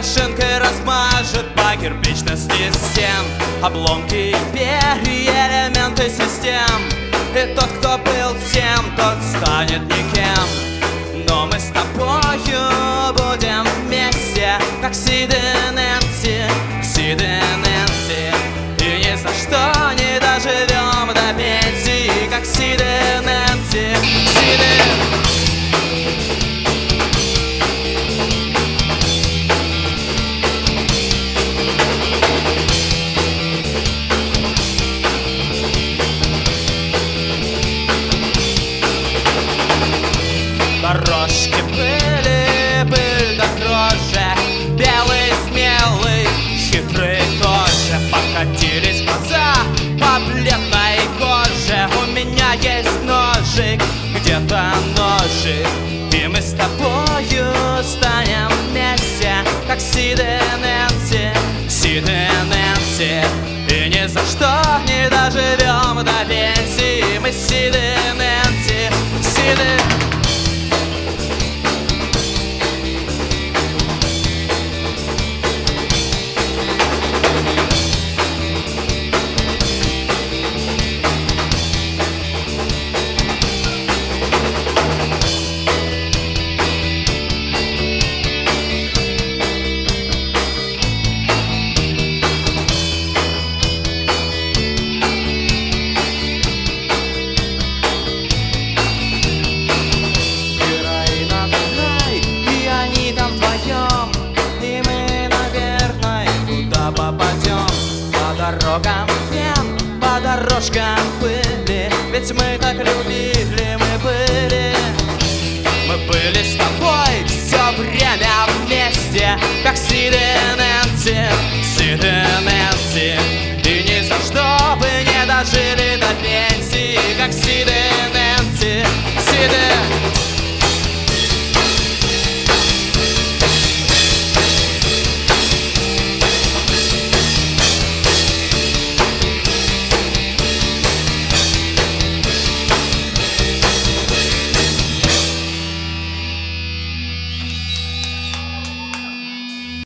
машинкой размажет по кирпичности стен обломки, перья, элементы систем. И тот, кто был тем, тот станет никем. Но мы с тобою будем вместе, как Сид и Нэнси, Сид и Нэнси. И ни за что не доживем до пенсии, как Сид и Нэнси, Сид и... Дорожки были, пыль да дрожжи, белый, смелый, хитрый тоже. Покатились глаза по бледной коже. У меня есть ножик, где-то ножик. И мы с тобою станем вместе, как Сид и Нэнси, Сид и Нэнси. И ни за что не доживем до пенсии. Мы Сид и Нэнси, Сид и... Попадем по дорогам вен, по дорожкам пыли. Ведь мы так любили, мы были с тобой все время вместе, как Сид и Нэнси, Сид и Нэнси. И ни за что бы не дожили до пенсии, как Сид и Нэнси, Сид и...